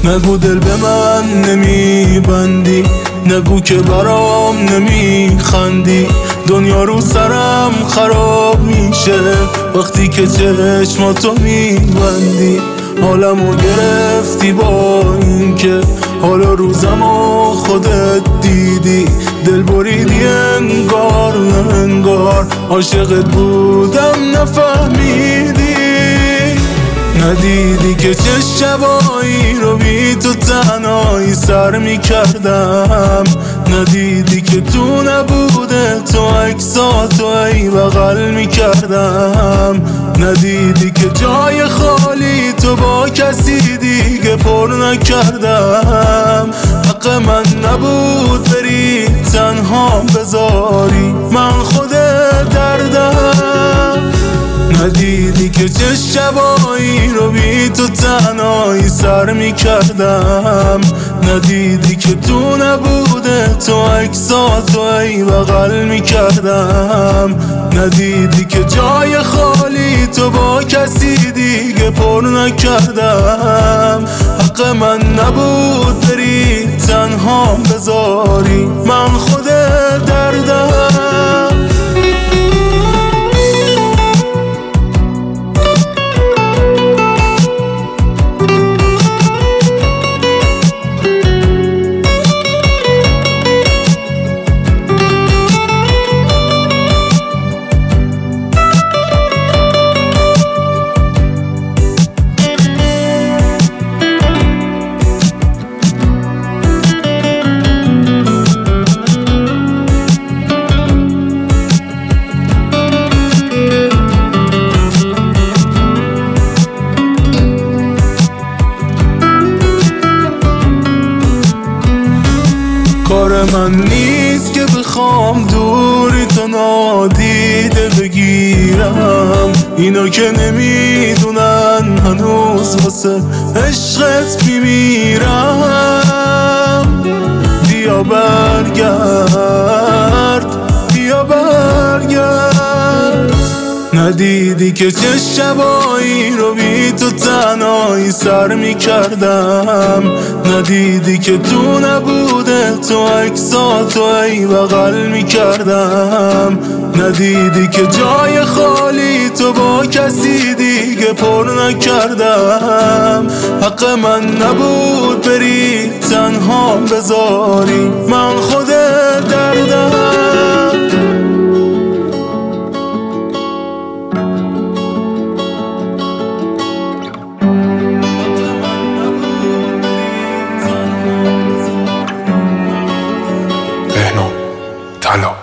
نگو دل به من نمیبندی، نگو که برام نمیخندی. دنیا رو سرم خراب میشه وقتی که چشماتو میبندی. حالمو گرفتی با این که حالا روزمو خودت دیدی. دل بریدی انگار انگار عاشقت بودم نفهمیدی. ندیدی که چه شبایی رو بی تو تنهایی سر میکردم. ندیدی که تو نبوده تو عکساتو ای بغل میکردم. ندیدی که جای خالی تو با کسی دیگه پر نکردم. حق من نبود بری تنها بذاری من خود دردم. ندیدی که چه شبایی رو بی تو تنهایی سر میکردم. ندیدی که تو نبوده تو عکساتو ای بغل میکردم. ندیدی که جای خالی تو با کسی دیگه پر نکردم. حق من نبود بری تنها بذاری من خود دردم. کار من نیست که بخوام دوری تو نادیده بگیرم. اینا که نمیدونن هنوز واسه عشقت میمیرم. بیا برگرد بیا برگرد. ندیدی که چه شبایی رو بی تو تنهایی سر میکردم. ندیدی که تو نبوده تو عکساتو ای بغل میکردم. ندیدی که جای خالی تو با کسی دیگه پر نکردم. حق من نبود بری تنها بذاری من خود دردم. بهنام طلا.